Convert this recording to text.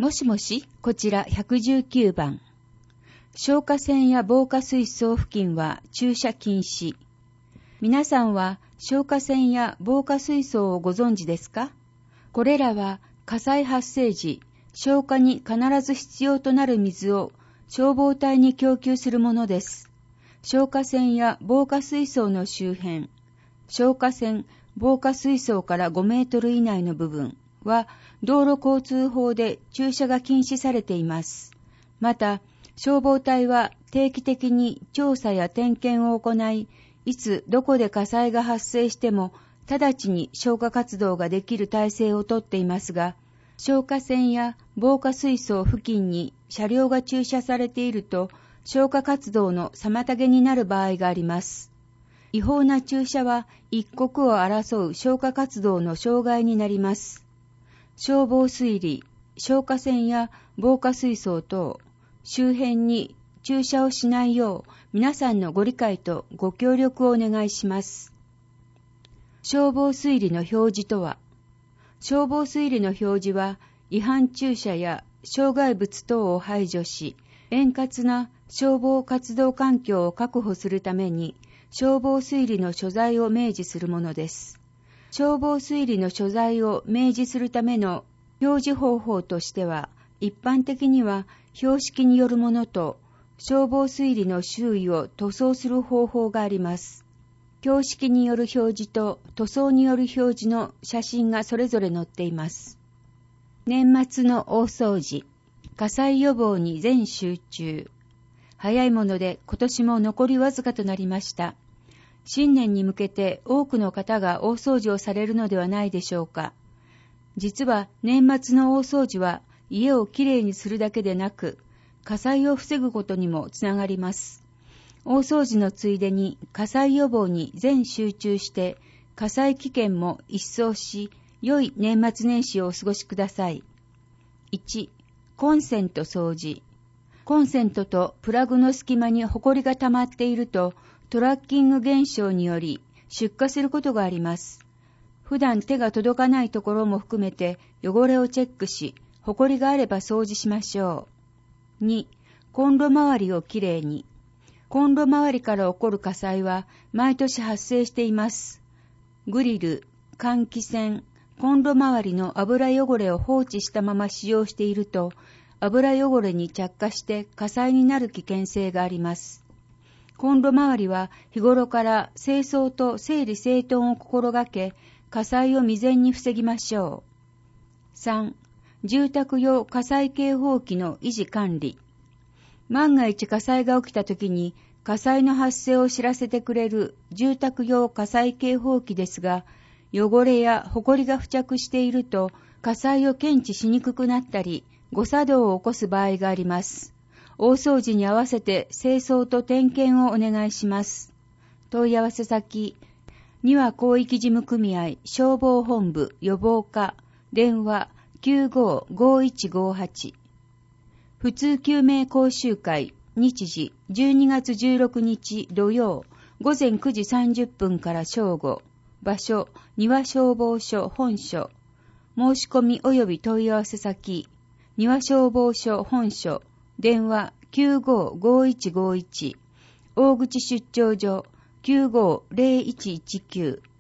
もしもし、こちら119番。消火栓や防火水槽付近は駐車禁止。皆さんは消火栓や防火水槽をご存知ですか？これらは火災発生時、消火に必ず必要となる水を消防隊に供給するものです。消火栓や防火水槽の周辺、消火栓、防火水槽から5メートル以内の部分は道路交通法で駐車が禁止されています。また、消防隊は定期的に調査や点検を行い、いつどこで火災が発生しても直ちに消火活動ができる体制をとっていますが、消火栓や防火水槽付近に車両が駐車されていると消火活動の妨げになる場合があります。違法な駐車は一刻を争う消火活動の障害になります。消防水利、消火栓や防火水槽等、周辺に駐車をしないよう皆さんのご理解とご協力をお願いします。消防水利の表示とは、消防水利の表示は違反駐車や障害物等を排除し、円滑な消防活動環境を確保するために消防水利の所在を明示するものです。消防水利の所在を明示するための表示方法としては、一般的には標識によるものと消防水利の周囲を塗装する方法があります。標識による表示と塗装による表示の写真がそれぞれ載っています。年末の大掃除、火災予防に全集中。早いもので今年も残りわずかとなりました。新年に向けて多くの方が大掃除をされるのではないでしょうか。実は年末の大掃除は家をきれいにするだけでなく、火災を防ぐことにもつながります。大掃除のついでに火災予防に全集中して火災危険も一掃し、良い年末年始をお過ごしください。1、コンセント掃除。コンセントとプラグの隙間にホコリが溜まっているとトラッキング現象により出火することがあります。普段手が届かないところも含めて汚れをチェックし、ホコリがあれば掃除しましょう。2、コンロ周りをきれいに。コンロ周りから起こる火災は毎年発生しています。グリル、換気扇、コンロ周りの油汚れを放置したまま使用していると、油汚れに着火して火災になる危険性があります。コンロ周りは日頃から清掃と整理整頓を心がけ、火災を未然に防ぎましょう。3、住宅用火災警報器の維持管理。万が一火災が起きたときに火災の発生を知らせてくれる住宅用火災警報器ですが、汚れやホコリが付着していると火災を検知しにくくなったり、誤作動を起こす場合があります。大掃除に合わせて清掃と点検をお願いします。問い合わせ先、丹羽広域事務組合消防本部予防課電話 95-5158。普通救命講習会日時12月16日土曜午前9時30分から正午。場所丹羽消防署本所。申し込み及び問い合わせ先、丹羽消防署本所電話 95-5151。大口出張所 95-0119。